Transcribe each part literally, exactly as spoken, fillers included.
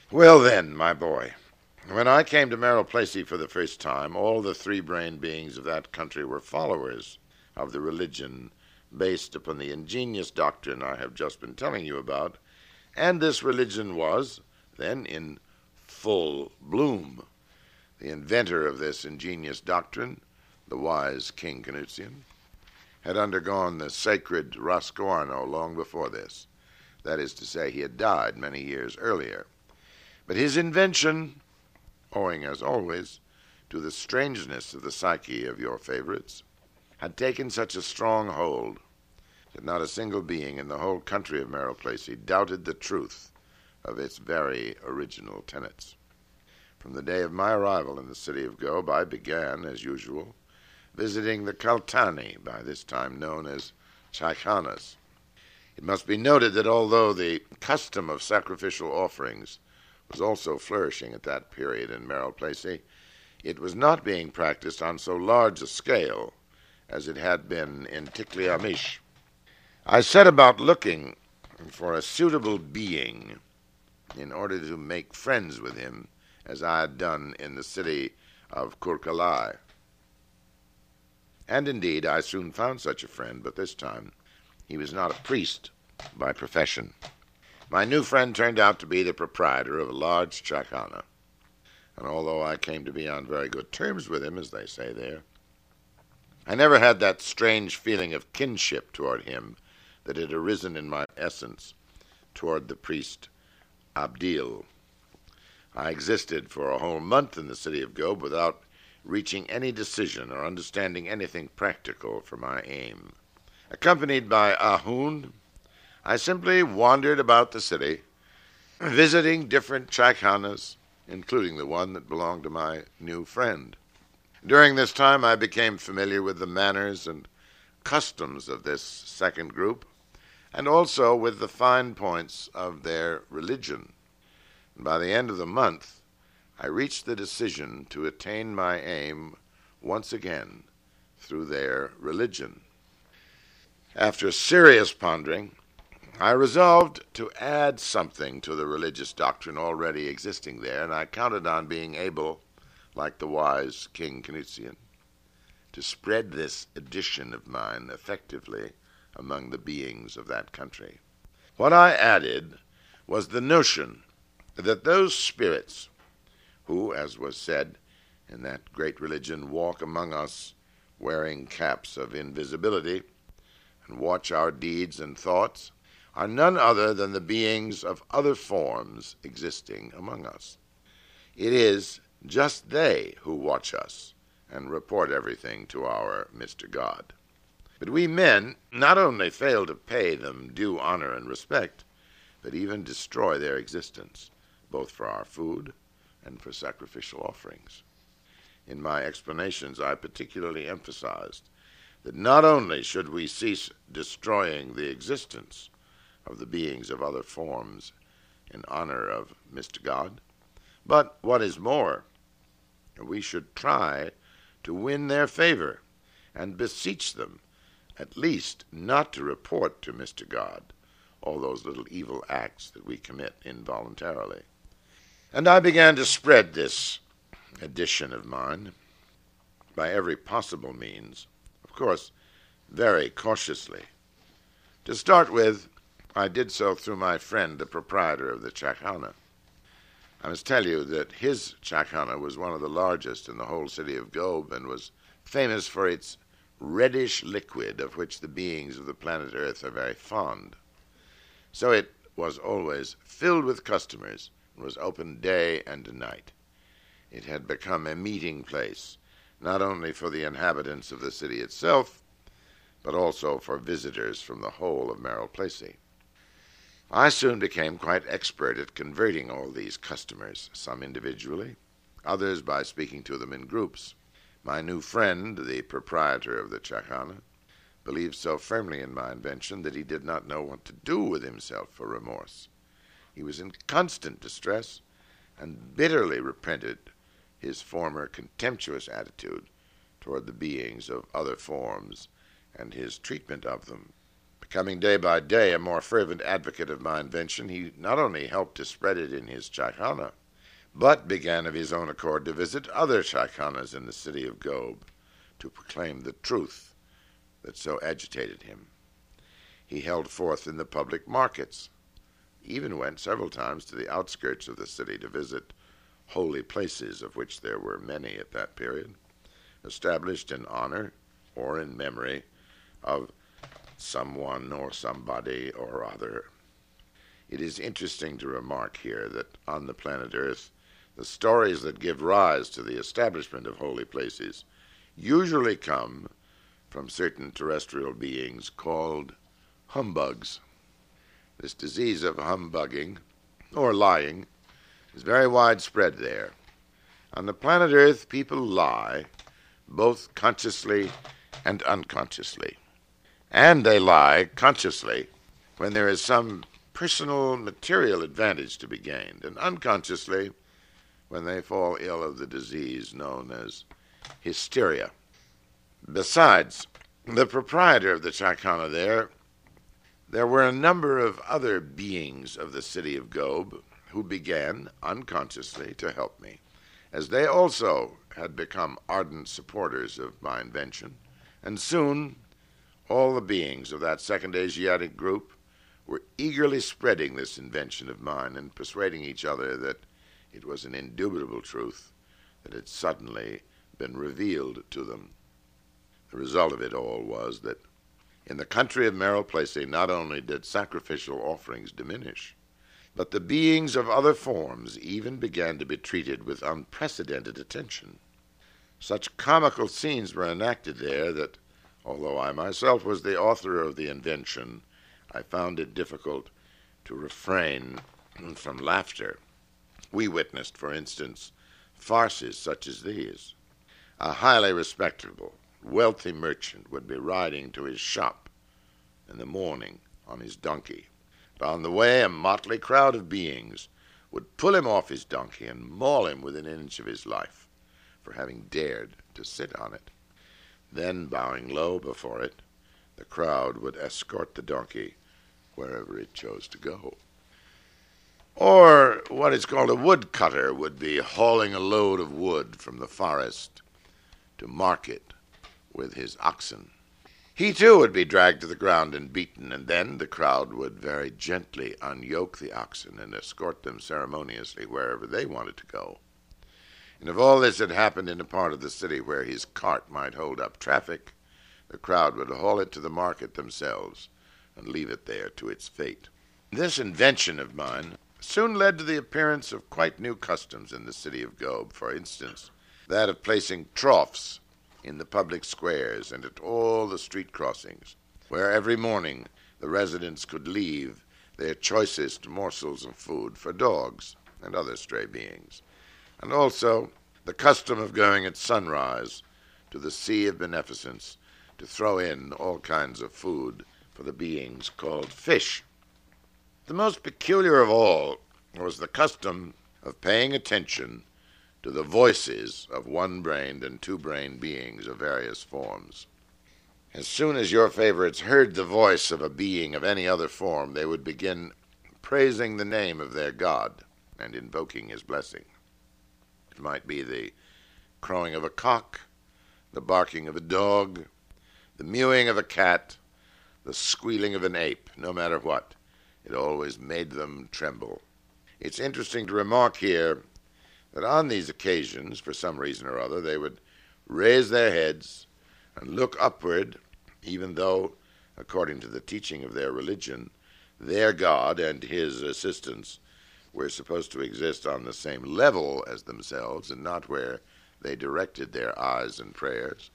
Well then, my boy, when I came to Merrill Placey for the first time, all the three-brained beings of that country were followers of the religion based upon the ingenious doctrine I have just been telling you about, and this religion was then in full bloom. The inventor of this ingenious doctrine, the wise King Canutsian, had undergone the sacred Roscoarno long before this. That is to say, he had died many years earlier. But his invention, owing as always to the strangeness of the psyche of your favorites, had taken such a strong hold that not a single being in the whole country of Merrill Placey doubted the truth of its very original tenets. From the day of my arrival in the city of Gob, I began, as usual, visiting the Kaltani, by this time known as Chaikhanas. It must be noted that although the custom of sacrificial offerings was also flourishing at that period in Merrill Placey, it was not being practiced on so large a scale as it had been in Tikli Amish. I set about looking for a suitable being in order to make friends with him, as I had done in the city of Kurkalai. And indeed, I soon found such a friend, but this time he was not a priest by profession. My new friend turned out to be the proprietor of a large chaikhana, and although I came to be on very good terms with him, as they say there, I never had that strange feeling of kinship toward him that had arisen in my essence toward the priest Abdil. I existed for a whole month in the city of Gob without reaching any decision or understanding anything practical for my aim. Accompanied by Ahun, I simply wandered about the city, visiting different chaikhanas, including the one that belonged to my new friend. During this time I became familiar with the manners and customs of this second group, and also with the fine points of their religion. By the end of the month, I reached the decision to attain my aim once again through their religion. After serious pondering, I resolved to add something to the religious doctrine already existing there, and I counted on being able, like the wise King Canutsian, to spread this addition of mine effectively among the beings of that country. What I added was the notion that those spirits who, as was said in that great religion, walk among us wearing caps of invisibility and watch our deeds and thoughts, are none other than the beings of other forms existing among us. It is just they who watch us and report everything to our Mister God. But we men not only fail to pay them due honor and respect, but even destroy their existence, both for our food and for sacrificial offerings. In my explanations, I particularly emphasized that not only should we cease destroying the existence of the beings of other forms in honor of Mister God, but, what is more, we should try to win their favor and beseech them at least not to report to Mister God all those little evil acts that we commit involuntarily. And I began to spread this addition of mine by every possible means, of course, very cautiously. To start with, I did so through my friend, the proprietor of the chaikhana. I must tell you that his chaikhana was one of the largest in the whole city of Gob and was famous for its reddish liquid of which the beings of the planet Earth are very fond. So it was always filled with customers and was open day and night. It had become a meeting place, not only for the inhabitants of the city itself, but also for visitors from the whole of Merrill Placey. I soon became quite expert at converting all these customers, some individually, others by speaking to them in groups. My new friend, the proprietor of the chaikhana, believed so firmly in my invention that he did not know what to do with himself for remorse. He was in constant distress and bitterly repented his former contemptuous attitude toward the beings of other forms and his treatment of them Becoming day by day a more fervent advocate of my invention, he not only helped to spread it in his Chaykhana, but began of his own accord to visit other Chaykhanas in the city of Gob to proclaim the truth that so agitated him. He held forth in the public markets, even went several times to the outskirts of the city to visit holy places, of which there were many at that period, established in honor or in memory of someone or somebody or other. It is interesting to remark here that on the planet Earth, the stories that give rise to the establishment of holy places usually come from certain terrestrial beings called humbugs. This disease of humbugging, or lying, is very widespread there. On the planet Earth, people lie, both consciously and unconsciously. And they lie consciously when there is some personal material advantage to be gained, and unconsciously when they fall ill of the disease known as hysteria. Besides the proprietor of the Chaykhana there, there were a number of other beings of the city of Gob who began, unconsciously, to help me, as they also had become ardent supporters of my invention, and soon all the beings of that second Asiatic group were eagerly spreading this invention of mine and persuading each other that it was an indubitable truth that had suddenly been revealed to them. The result of it all was that in the country of Meryl Placey, not only did sacrificial offerings diminish, but the beings of other forms even began to be treated with unprecedented attention. Such comical scenes were enacted there that, although I myself was the author of the invention, I found it difficult to refrain from laughter. We witnessed, for instance, farces such as these. A highly respectable, wealthy merchant would be riding to his shop in the morning on his donkey. But on the way, a motley crowd of beings would pull him off his donkey and maul him within an inch of his life for having dared to sit on it. Then, bowing low before it, the crowd would escort the donkey wherever it chose to go. Or what is called a woodcutter would be hauling a load of wood from the forest to market with his oxen. He too would be dragged to the ground and beaten, and then the crowd would very gently unyoke the oxen and escort them ceremoniously wherever they wanted to go. And if all this had happened in a part of the city where his cart might hold up traffic, the crowd would haul it to the market themselves and leave it there to its fate. This invention of mine soon led to the appearance of quite new customs in the city of Gob, for instance, that of placing troughs in the public squares and at all the street crossings, where every morning the residents could leave their choicest morsels of food for dogs and other stray beings, and also the custom of going at sunrise to the Sea of Beneficence to throw in all kinds of food for the beings called fish. The most peculiar of all was the custom of paying attention to the voices of one-brained and two-brained beings of various forms. As soon as your favorites heard the voice of a being of any other form, they would begin praising the name of their god and invoking his blessing. It might be the crowing of a cock, the barking of a dog, the mewing of a cat, the squealing of an ape, no matter what. It always made them tremble. It's interesting to remark here that on these occasions, for some reason or other, they would raise their heads and look upward, even though, according to the teaching of their religion, their God and his assistants were supposed to exist on the same level as themselves and not where they directed their eyes and prayers.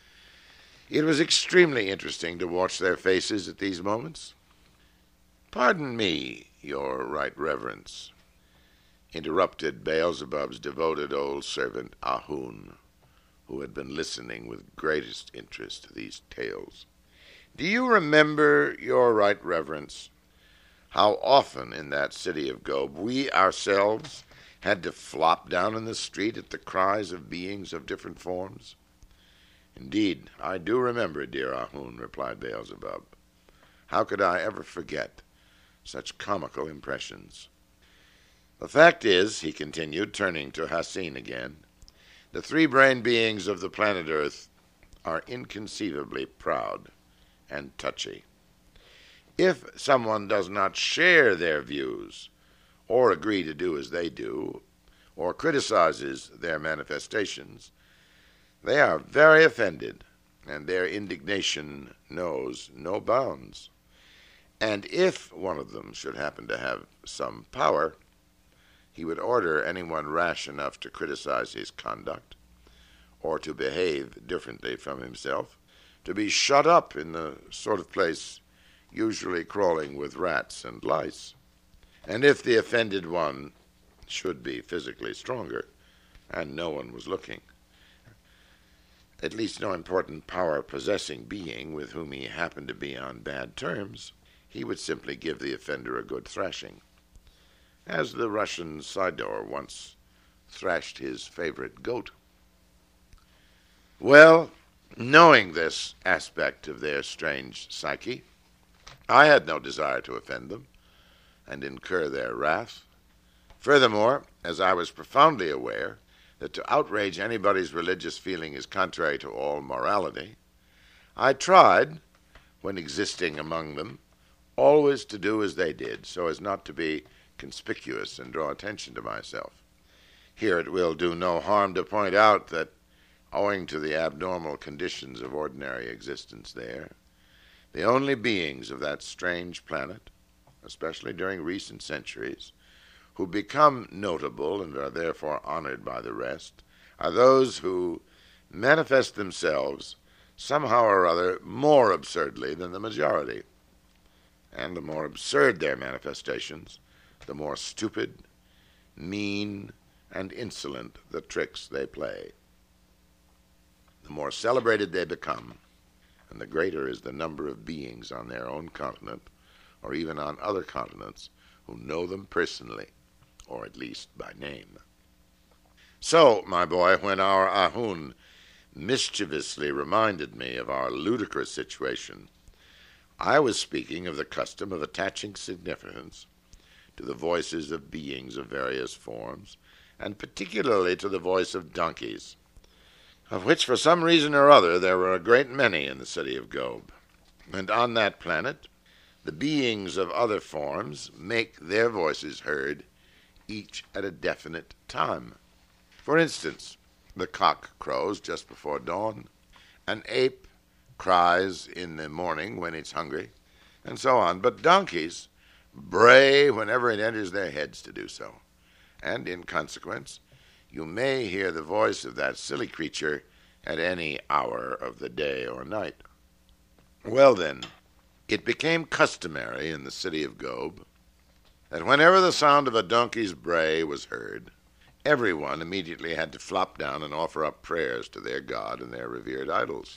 It was extremely interesting to watch their faces at these moments. "Pardon me, your right reverence," interrupted Beelzebub's devoted old servant Ahun, who had been listening with greatest interest to these tales. "Do you remember, your right reverence, how often in that city of Gob we ourselves had to flop down in the street at the cries of beings of different forms?" "Indeed, I do remember, dear Ahun," replied Beelzebub. How could I ever forget such comical impressions? The fact is, he continued, turning to Hassin again, the three-brained beings of the planet Earth are inconceivably proud and touchy. If someone does not share their views, or agree to do as they do, or criticizes their manifestations, they are very offended, and their indignation knows no bounds. And if one of them should happen to have some power, he would order anyone rash enough to criticize his conduct, or to behave differently from himself, to be shut up in the sort of place usually crawling with rats and lice. And if the offended one should be physically stronger, and no one was looking, at least no important power-possessing being with whom he happened to be on bad terms, he would simply give the offender a good thrashing, as the Russian Sidor once thrashed his favorite goat. Well, knowing this aspect of their strange psyche, I had no desire to offend them and incur their wrath. Furthermore, as I was profoundly aware that to outrage anybody's religious feeling is contrary to all morality, I tried, when existing among them, always to do as they did, so as not to be conspicuous and draw attention to myself. Here it will do no harm to point out that, owing to the abnormal conditions of ordinary existence there, the only beings of that strange planet, especially during recent centuries, who become notable and are therefore honored by the rest, are those who manifest themselves somehow or other more absurdly than the majority. And the more absurd their manifestations, the more stupid, mean, and insolent the tricks they play. The more celebrated they become, and the greater is the number of beings on their own continent, or even on other continents, who know them personally, or at least by name. So, my boy, when our Ahun mischievously reminded me of our ludicrous situation, I was speaking of the custom of attaching significance to the voices of beings of various forms, and particularly to the voice of donkeys, of which for some reason or other there were a great many in the city of Gob. And on that planet, the beings of other forms make their voices heard, each at a definite time. For instance, the cock crows just before dawn, an ape cries in the morning when it's hungry, and so on. But donkeys bray whenever it enters their heads to do so, and in consequence you may hear the voice of that silly creature at any hour of the day or night. Well then, it became customary in the city of Gob that whenever the sound of a donkey's bray was heard, everyone immediately had to flop down and offer up prayers to their god and their revered idols.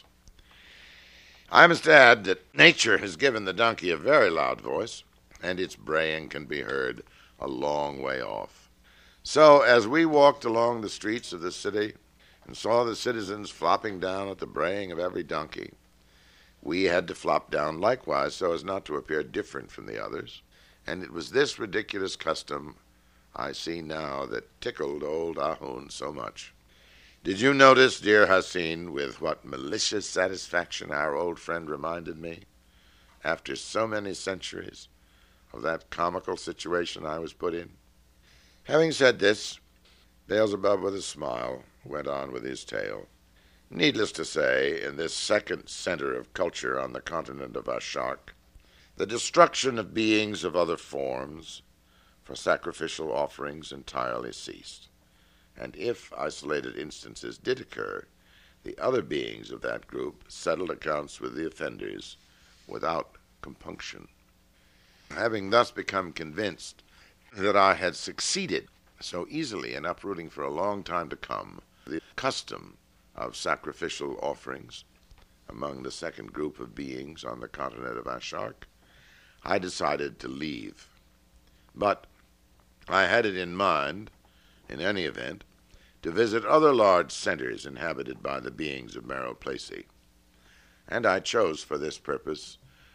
I must add that nature has given the donkey a very loud voice, and its braying can be heard a long way off. So, as we walked along the streets of the city and saw the citizens flopping down at the braying of every donkey, we had to flop down likewise so as not to appear different from the others, and it was this ridiculous custom I see now that tickled old Ahun so much. Did you notice, dear Hassin, with what malicious satisfaction our old friend reminded me, after so many centuries, of that comical situation I was put in? Having said this, Beelzebub, with a smile, went on with his tale. Needless to say, in this second center of culture on the continent of Ashark, the destruction of beings of other forms for sacrificial offerings entirely ceased, and if isolated instances did occur, the other beings of that group settled accounts with the offenders without compunction. Having thus become convinced that I had succeeded so easily in uprooting for a long time to come the custom of sacrificial offerings among the second group of beings on the continent of Ashark, I decided to leave. But I had it in mind, in any event, to visit other large centers inhabited by the beings of Meroplace, and I chose for this purpose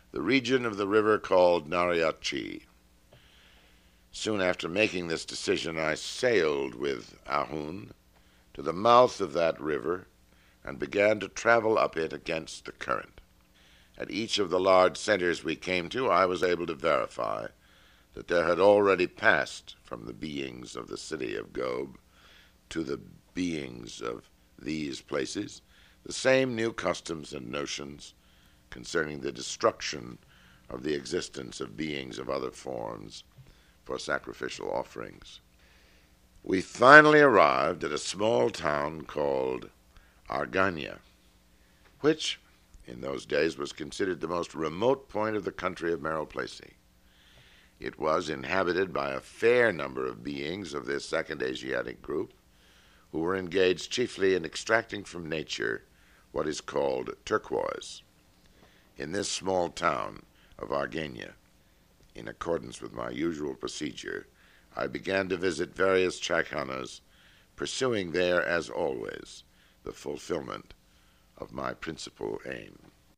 the region of the river called Nariachi. Soon after making this decision, I sailed with Ahun to the mouth of that river and began to travel up it against the current. At each of the large centers we came to, I was able to verify that there had already passed from the beings of the city of Gob to the beings of these places the same new customs and notions concerning the destruction of the existence of beings of other forms for sacrificial offerings. We finally arrived at a small town called Argania, which in those days was considered the most remote point of the country of Meroplace. It was inhabited by a fair number of beings of this second Asiatic group, who were engaged chiefly in extracting from nature what is called turquoise. In this small town of Argania, in accordance with my usual procedure, I began to visit various chakhanas, pursuing there, as always, the fulfillment of my principal aim.